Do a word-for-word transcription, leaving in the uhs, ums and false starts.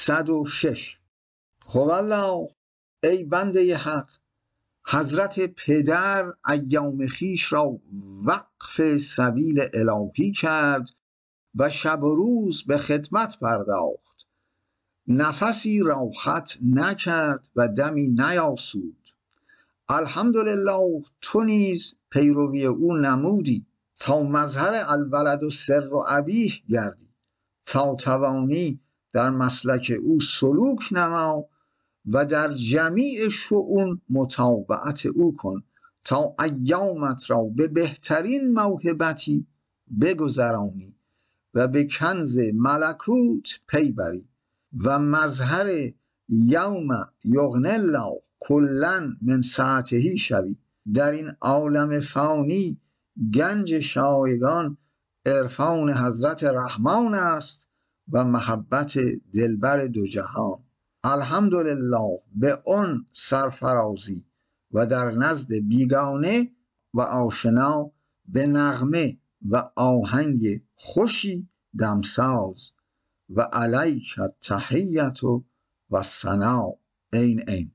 صد و شش. هوالله، ای بنده حق، حضرت پدر ایام خیش را وقف سبیل الهی کرد و شب و روز به خدمت پرداخت. نفسی راحت نکرد و دمی نیاسود. الحمدلله تو نیز پیروی او نمودی تا مظهر الولد و سر و ابیه گردی، تا توانی در مسلک او سلوک نما و در جمیع شؤون متابعت او کن تا ایامت را به بهترین موهبتی بگذرانی و به کنز ملکوت پی بری و مظهر یوم یغنی الله کلا من سعته شوی. در این عالم فانی گنج شایگان عرفان حضرت رحمان است و محبت دلبر دو جهان. الحمدلله به اون سرفرازی و در نزد بیگانه و آشنا به نغمه و آهنگ خوشی دمساز و علیک التحیة و الثنا. این این